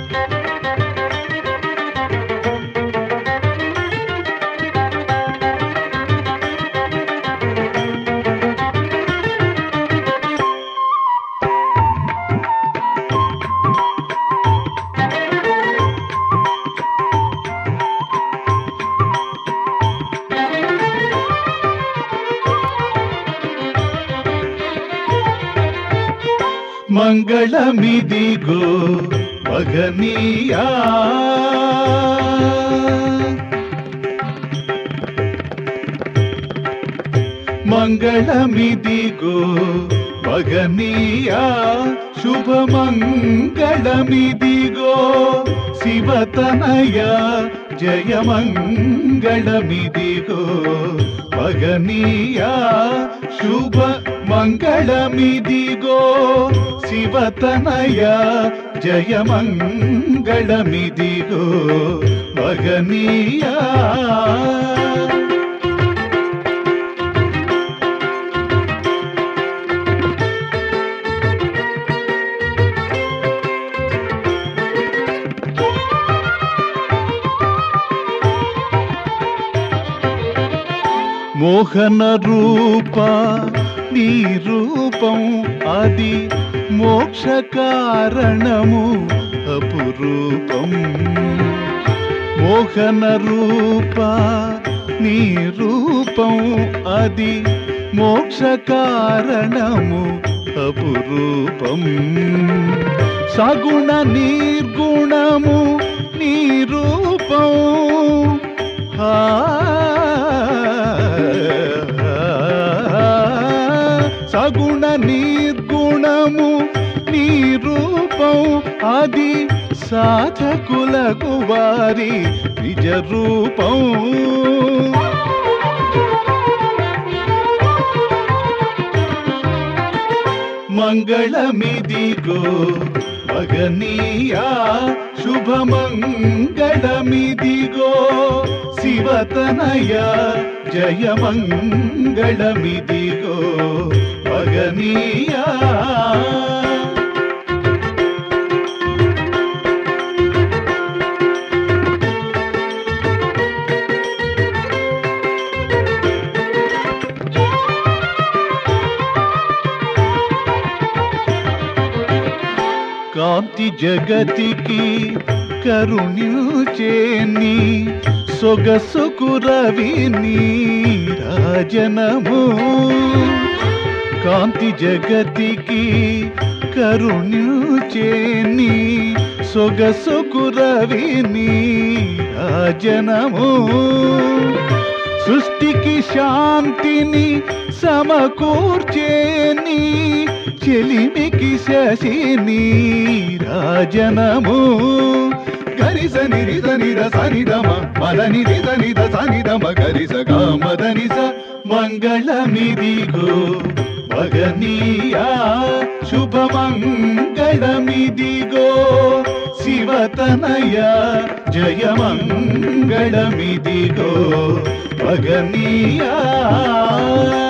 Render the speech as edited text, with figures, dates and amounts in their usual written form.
మంగళమిదిగో మగనీయా మంగళమిదిగో మగనీయా శుభమంగళమిదిగో శివతనయ జయమంగళమిదిగో మగనీయా శుభ మంగళమిదిగో శివతనయ జయమంగళమిదిగో మగనీయా మోహన రూప నీ రూపం అది మోక్ష కారణము అపురూపం మోహన రూప నీ రూపం అది మోక్ష కారణము అపురూపం సగుణ నిర్గుణము నీ రూపం సగుణ నిర్గుణము నీ రూపం అది సాధకులకు వారి నిజ రూపం మంగళమిదిగో మగనీయా శుభమంగళమిదిగో శివతనయ జయమంగళమిదిగో మగనీయా కాంతి జగతికి కరుణ్యుచేని సొగసుకు రవి నీరాజనము కాంతి జగతికి కరుణ్యుచేని సొగసుకు రవి నీరాజనము సృష్టికి శాంతిని సమకూర్చేని చెలిమికి శశి నీరాజనము గరిస నిరిద నిద సనిదమ మద నిరిద నిద సనిదమ గరిస గామదనిస మంగళమిదిగో మగనీయా శుభమంగళమిదిగో శివతనయ జయమంగళమిదిగో మగనీయా